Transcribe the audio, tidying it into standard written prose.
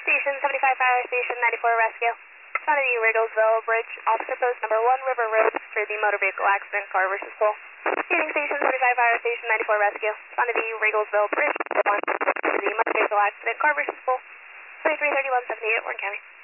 Station 75 Fire Station 94 Rescue. Front of the Rigglesville Bridge, officer post number 1 River Road for the motor vehicle accident, car versus pole. Station 75 Fire Station 94 Rescue. Front of the Rigglesville Bridge, 1 for the motor vehicle accident, car versus pole. 233178, Warren County.